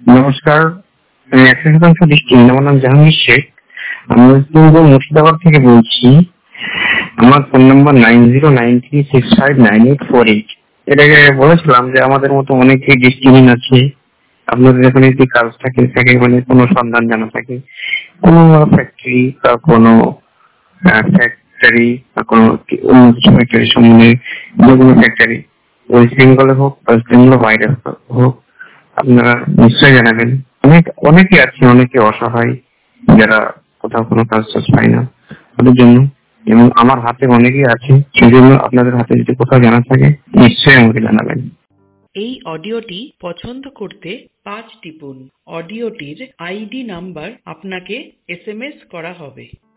নমস্কার, আমি ১০০% দৃষ্টিহীন। আমার নাম জাহাঙ্গীর শেখ। আমি ওয়েস্টবেঙ্গল মুর্শিদাবাদ থেকে বলছি। আমার ফোন নাম্বার 9093659848। এটাকে বলেছিলাম যে আমাদের মতো অনেকেই দৃষ্টিহীন আছে। আপনাদের এখানে যদি কাজ থাকে মানে কোনো সন্ধান জানা থাকে, কোনো ফ্যাক্টরি বা কোনো ফ্যাক্টরি বা কোনো অন্য কিছু ফ্যাক্টরি সম্বন্ধে, যে কোনো ফ্যাক্টরি ওয়েস্ট বেঙ্গলে হোক, ওয়েস্ট বেঙ্গলের বাইরে হোক, আপনারা নিশ্চয়ই জানাবেন। অনেকে আছে, অনেকে অসহায়, যারা কোথাও কোনো কাজ টাজ পায় না, ওদের জন্য। এবং আমার হাতে অনেকেই আছে, সেই জন্য আপনাদের হাতে যদি কোথাও জানা থাকে নিশ্চয়ই আমাকে জানাবেন। এই অডিওটি পছন্দ করতে 5 টিপুন। অডিওটির আইডি নাম্বার আপনাকে SMS করা হবে।